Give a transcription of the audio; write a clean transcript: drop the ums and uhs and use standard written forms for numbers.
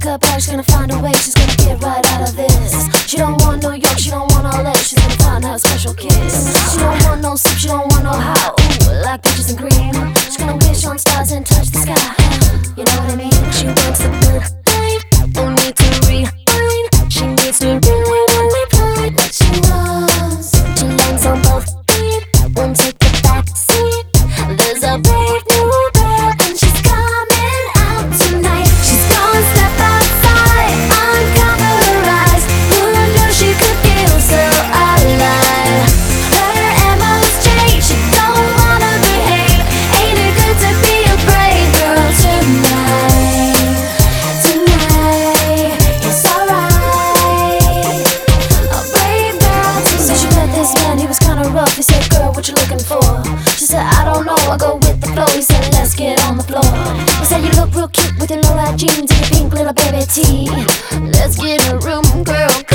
her back, she's gonna find a way, she's gonna get right out of this. She don't want New York, she don't want LA, she's gonna find her a special kiss. She don't want no soup, she don't want no how, ooh, like peaches and cream. She's gonna wish on stars and touch the sky, you know what I mean? She wants a good life, don't need to rewind. She needs to really, really find what she wants. She lands on both feet, won't take the back seat. There's a brave new girl and she's coming out tonight. She's gonna step outside, uncover her eyes. Who knew she could feel so alive? Her MO's changed, she don't wanna behave. Ain't it good to be a brave girl tonight? Tonight, it's alright. A brave girl tonight. So she met this man, he was kinda rough. He said, girl, what you looking for? She said, I don't know, I go with the flow. He said, let's get on the floor. He said, you look real cute with your low-rise jeans and your pink little baby tee. Let's get a room, girl.